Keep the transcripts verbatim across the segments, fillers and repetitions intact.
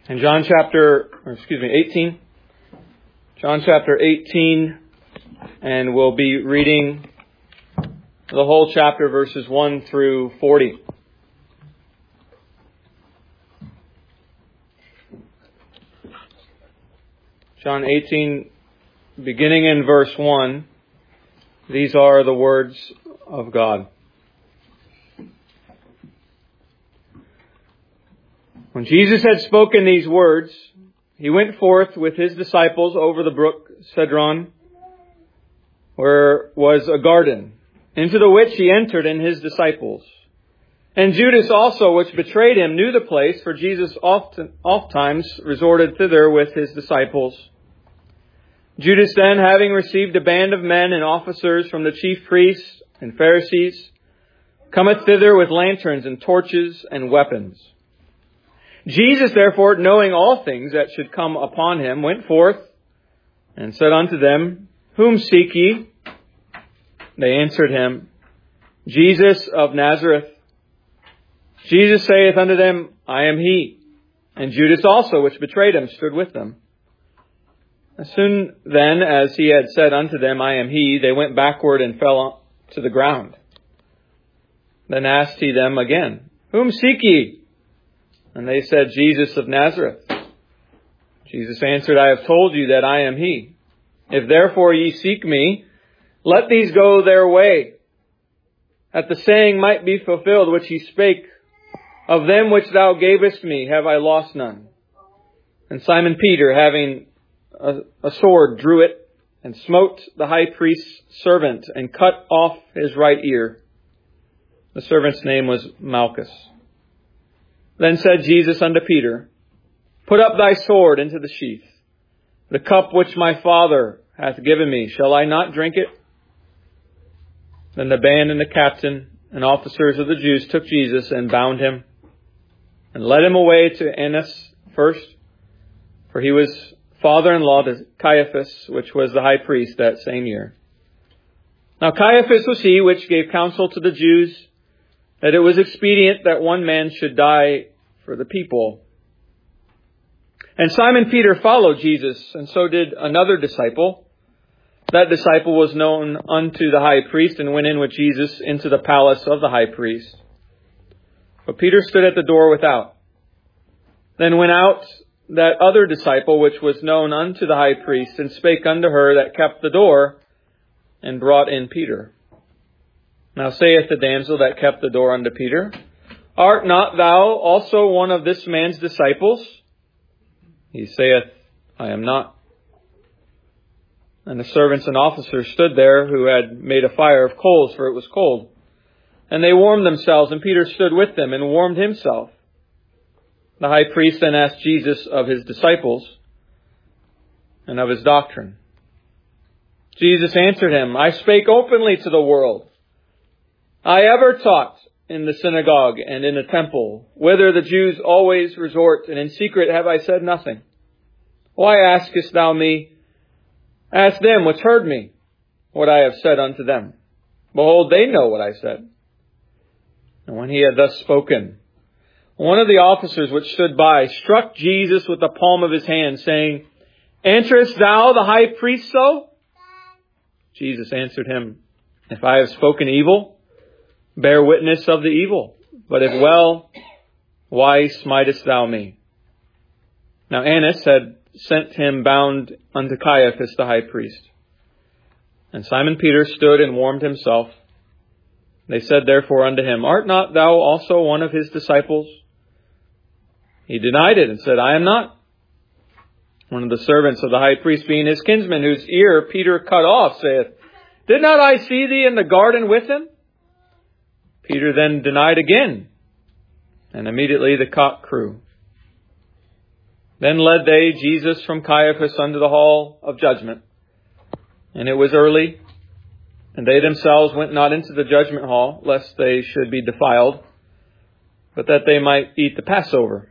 In John chapter, or excuse me, eighteen. John chapter eighteen, and we'll be reading the whole chapter, verses one through forty. John eighteen, beginning in verse one, these are the words of God. When Jesus had spoken these words, he went forth with his disciples over the brook Cedron, where was a garden, into the which he entered and his disciples. And Judas also, which betrayed him, knew the place, for Jesus often, oft times resorted thither with his disciples. Judas then, having received a band of men and officers from the chief priests and Pharisees, cometh thither with lanterns and torches and weapons. Jesus, therefore, knowing all things that should come upon him, went forth and said unto them, Whom seek ye? They answered him, Jesus of Nazareth. Jesus saith unto them, I am he. And Judas also, which betrayed him, stood with them. As soon then as he had said unto them, I am he, they went backward and fell to the ground. Then asked he them again, Whom seek ye? And they said, Jesus of Nazareth. Jesus answered, I have told you that I am he. If therefore ye seek me, let these go their way, that the saying might be fulfilled which he spake, Of them which thou gavest me have I lost none. And Simon Peter, having a, a sword, drew it, and smote the high priest's servant, and cut off his right ear. The servant's name was Malchus. Then said Jesus unto Peter, Put up thy sword into the sheath. The cup which my Father hath given me, shall I not drink it? Then the band and the captain and officers of the Jews took Jesus and bound him, and led him away to Annas first, for he was father-in-law to Caiaphas, which was the high priest that same year. Now Caiaphas was he which gave counsel to the Jews, that it was expedient that one man should die for the people. And Simon Peter followed Jesus, and so did another disciple. That disciple was known unto the high priest, and went in with Jesus into the palace of the high priest. But Peter stood at the door without. Then went out that other disciple, which was known unto the high priest, and spake unto her that kept the door, and brought in Peter. Now saith the damsel that kept the door unto Peter, Art not thou also one of this man's disciples? He saith, I am not. And the servants and officers stood there, who had made a fire of coals, for it was cold. And they warmed themselves, and Peter stood with them and warmed himself. The high priest then asked Jesus of his disciples and of his doctrine. Jesus answered him, I spake openly to the world. I ever taught in the synagogue and in the temple, whither the Jews always resort, and in secret have I said nothing. Why askest thou me? Ask them which heard me what I have said unto them. Behold, they know what I said. And when he had thus spoken, one of the officers which stood by struck Jesus with the palm of his hand, saying, Answerest thou the high priest so? Jesus answered him, If I have spoken evil, bear witness of the evil. But if well, why smitest thou me? Now Annas had sent him bound unto Caiaphas the high priest. And Simon Peter stood and warmed himself. They said therefore unto him, Art not thou also one of his disciples? He denied it and said, I am not. One of the servants of the high priest, being his kinsman, whose ear Peter cut off, saith, Did not I see thee in the garden with him? Peter then denied again, and immediately the cock crew. Then led they Jesus from Caiaphas unto the hall of judgment. And it was early, and they themselves went not into the judgment hall, lest they should be defiled, but that they might eat the Passover.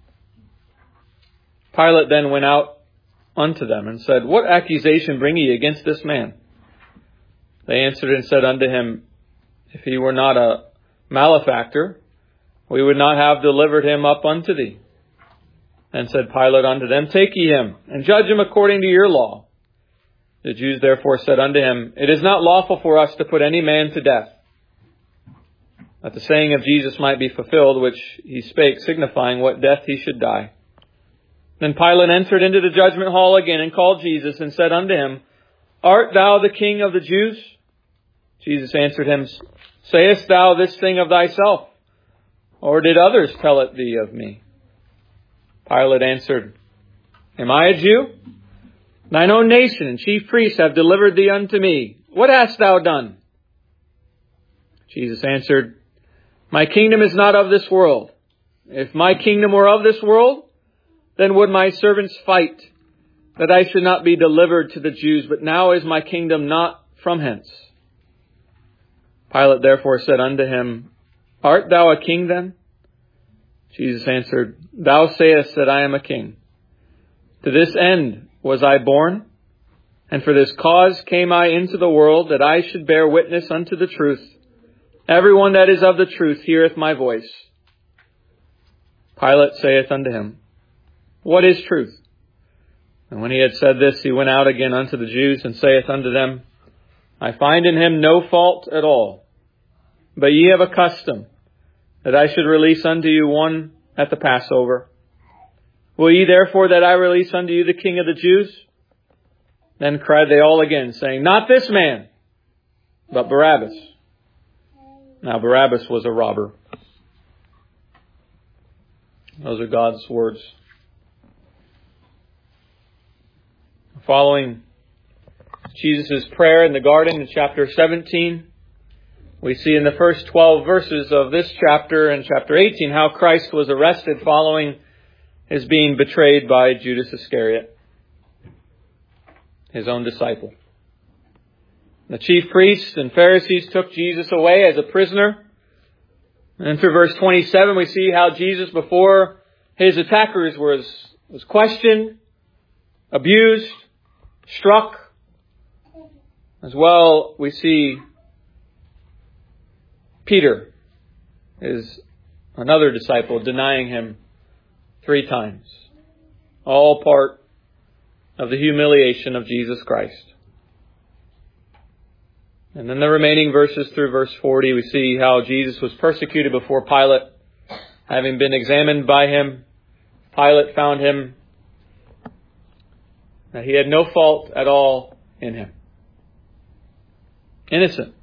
Pilate then went out unto them, and said, What accusation bring ye against this man? They answered and said unto him, If he were not a malefactor, we would not have delivered him up unto thee. Then said Pilate unto them, Take ye him, and judge him according to your law. The Jews therefore said unto him, It is not lawful for us to put any man to death, that the saying of Jesus might be fulfilled, which he spake, signifying what death he should die. Then Pilate entered into the judgment hall again, and called Jesus, and said unto him, Art thou the King of the Jews? Jesus answered him, Sayest thou this thing of thyself, or did others tell it thee of me? Pilate answered, Am I a Jew? Thine own nation and chief priests have delivered thee unto me. What hast thou done? Jesus answered, My kingdom is not of this world. If my kingdom were of this world, then would my servants fight, that I should not be delivered to the Jews. But now is my kingdom not from hence. Pilate therefore said unto him, Art thou a king then? Jesus answered, Thou sayest that I am a king. To this end was I born, and for this cause came I into the world, that I should bear witness unto the truth. Everyone that is of the truth heareth my voice. Pilate saith unto him, What is truth? And when he had said this, he went out again unto the Jews, and saith unto them, I find in him no fault at all. But ye have a custom, that I should release unto you one at the Passover. Will ye therefore that I release unto you the King of the Jews? Then cried they all again, saying, Not this man, but Barabbas. Now Barabbas was a robber. Those are God's words. Following Jesus' prayer in the garden in chapter seventeen, we see in the first twelve verses of this chapter and chapter eighteen how Christ was arrested following his being betrayed by Judas Iscariot, his own disciple. The chief priests and Pharisees took Jesus away as a prisoner. And through verse twenty-seven, we see how Jesus, before his attackers, was, was questioned, abused, struck. As well, we see Peter, is another disciple, denying him three times. All part of the humiliation of Jesus Christ. And then the remaining verses through verse forty, we see how Jesus was persecuted before Pilate. Having been examined by him, Pilate found him that he had no fault at all in him. Innocent.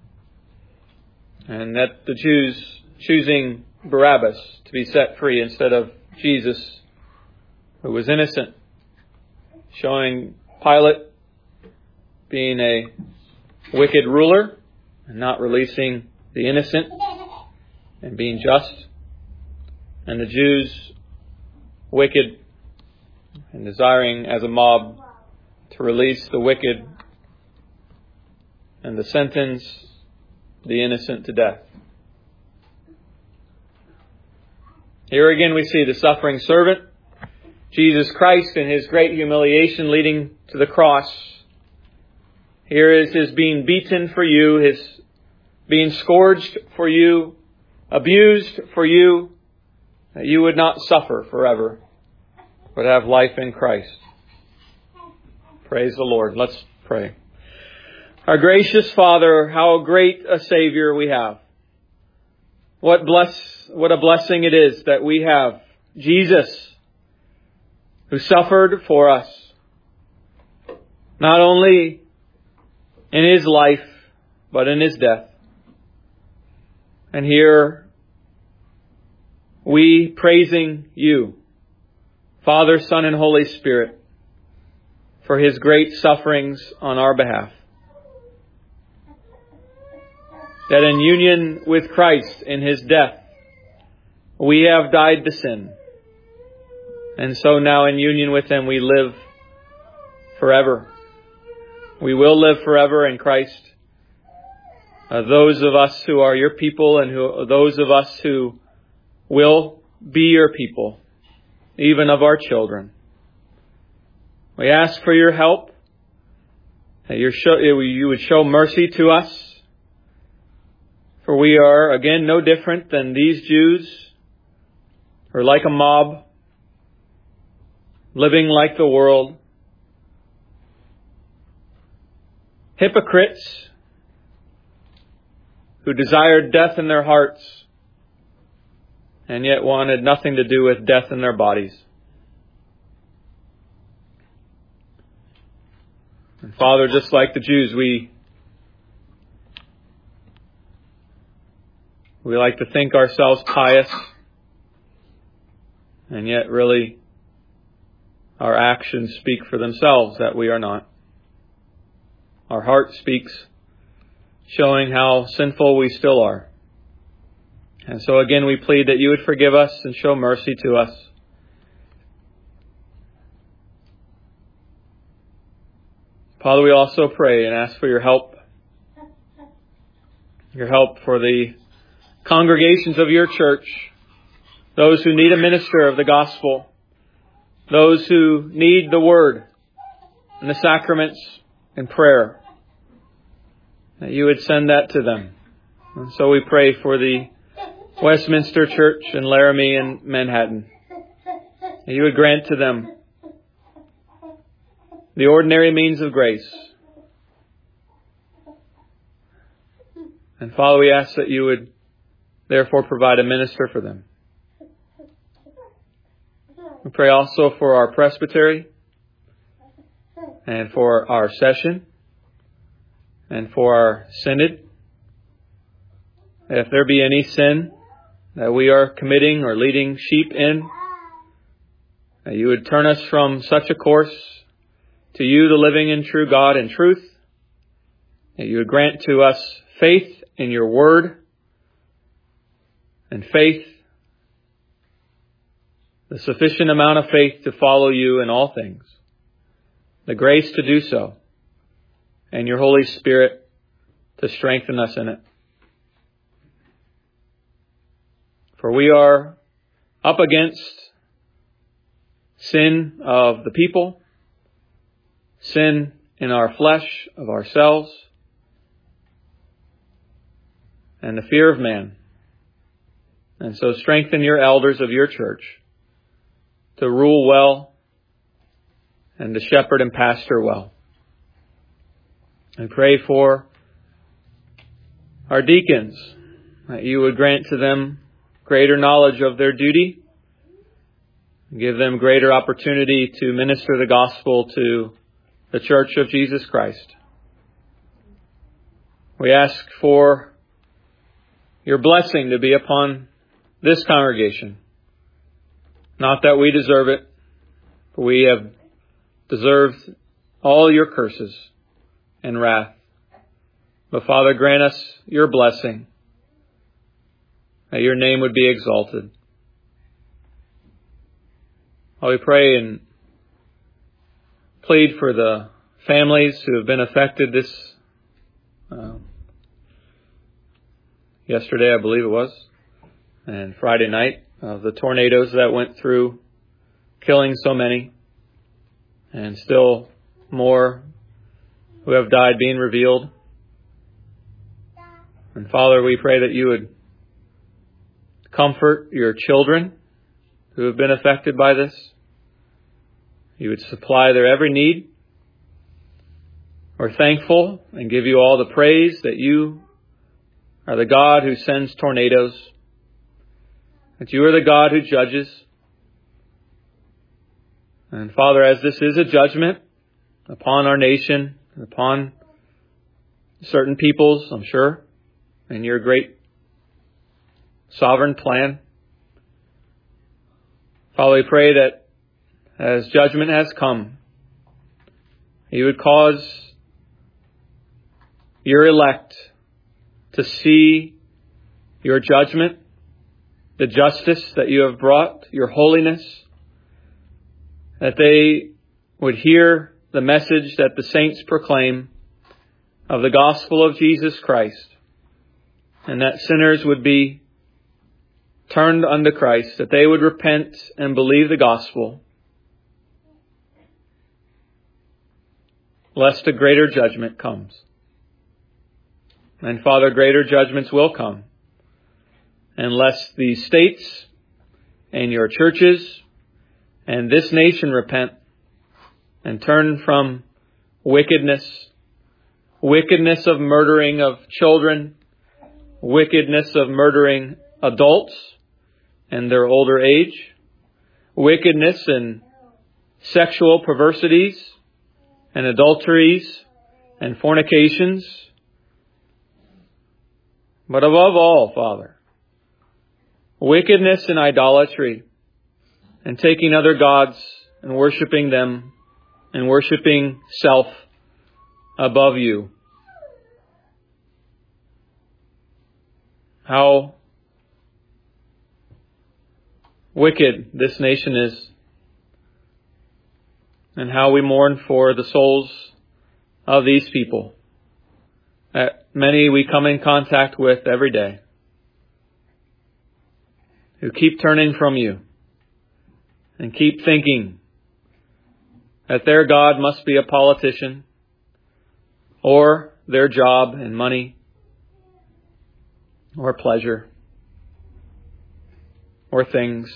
And that the Jews choosing Barabbas to be set free instead of Jesus, who was innocent. Showing Pilate being a wicked ruler and not releasing the innocent and being just. And the Jews wicked and desiring as a mob to release the wicked and to sentence the innocent to death. Here again we see the suffering servant, Jesus Christ, in his great humiliation leading to the cross. Here is his being beaten for you, his being scourged for you, abused for you, that you would not suffer forever, but have life in Christ. Praise the Lord. Let's pray. Our gracious Father, how great a Savior we have. What bless, what a blessing it is that we have Jesus, who suffered for us, not only in his life, but in his death. And here we praising you, Father, Son, and Holy Spirit, for his great sufferings on our behalf. That in union with Christ in his death, we have died to sin. And so now in union with him, we live forever. We will live forever in Christ. Uh, those of us who are your people and who those of us who will be your people, even of our children. We ask for your help, that you show, you would show mercy to us. For we are, again, no different than these Jews, who are like a mob, living like the world, hypocrites who desired death in their hearts and yet wanted nothing to do with death in their bodies. And Father, just like the Jews, we we like to think ourselves pious, and yet really our actions speak for themselves that we are not. Our heart speaks, showing how sinful we still are. And so again, we plead that you would forgive us and show mercy to us. Father, we also pray and ask for your help. Your help for the congregations of your church, those who need a minister of the gospel, those who need the word and the sacraments and prayer, that you would send that to them. And so we pray for the Westminster Church in Laramie and Manhattan, that you would grant to them the ordinary means of grace. And Father, we ask that you would therefore provide a minister for them. We pray also for our presbytery and for our session and for our synod. If there be any sin that we are committing or leading sheep in, that you would turn us from such a course to you, the living and true God in truth, that you would grant to us faith in your word, and faith, the sufficient amount of faith to follow you in all things, the grace to do so, and your Holy Spirit to strengthen us in it. For we are up against sin of the people, sin in our flesh, of ourselves, and the fear of man. And so strengthen your elders of your church to rule well and to shepherd and pastor well. And pray for our deacons, that you would grant to them greater knowledge of their duty, give them greater opportunity to minister the gospel to the Church of Jesus Christ. We ask for your blessing to be upon this congregation. Not that we deserve it, for we have deserved all your curses and wrath. But Father, grant us your blessing, that your name would be exalted. While we pray and plead for the families who have been affected this uh, yesterday, I believe it was, and Friday night, of the tornadoes that went through, killing so many, and still more who have died being revealed. And Father, we pray that you would comfort your children who have been affected by this. You would supply their every need. We're thankful and give you all the praise that you are the God who sends tornadoes, that you are the God who judges. And Father, as this is a judgment upon our nation, upon certain peoples, I'm sure, in your great sovereign plan, Father, we pray that as judgment has come, you would cause your elect to see your judgment, the justice that you have brought, your holiness, that they would hear the message that the saints proclaim of the gospel of Jesus Christ, and that sinners would be turned unto Christ, that they would repent and believe the gospel, lest a greater judgment comes. And Father, greater judgments will come unless the states and your churches and this nation repent and turn from wickedness, wickedness of murdering of children, wickedness of murdering adults and their older age, wickedness and sexual perversities and adulteries and fornications. But above all, Father, wickedness and idolatry and taking other gods and worshiping them and worshiping self above you. How wicked this nation is, and how we mourn for the souls of these people, that many we come in contact with every day, who keep turning from you and keep thinking that their God must be a politician, or their job and money, or pleasure, or things.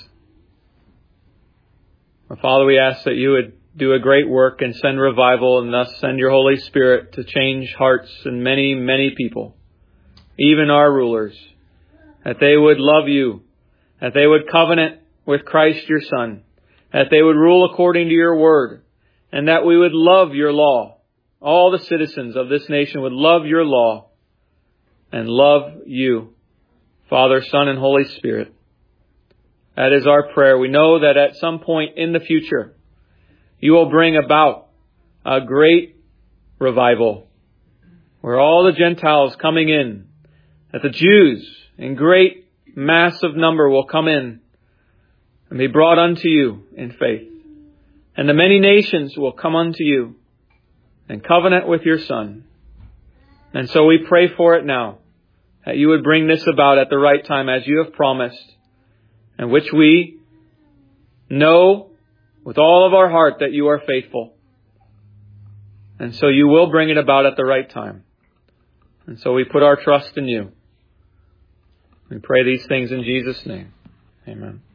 Father, we ask that you would do a great work and send revival, and thus send your Holy Spirit to change hearts in many, many people, even our rulers, that they would love you, that they would covenant with Christ your Son, that they would rule according to your word, and that we would love your law. All the citizens of this nation would love your law and love you, Father, Son, and Holy Spirit. That is our prayer. We know that at some point in the future, you will bring about a great revival where all the Gentiles coming in, that the Jews in great massive number will come in and be brought unto you in faith. And the many nations will come unto you and covenant with your Son. And so we pray for it now, that you would bring this about at the right time as you have promised, and which we know with all of our heart that you are faithful. And so you will bring it about at the right time. And so we put our trust in you. We pray these things in Jesus' name. Amen.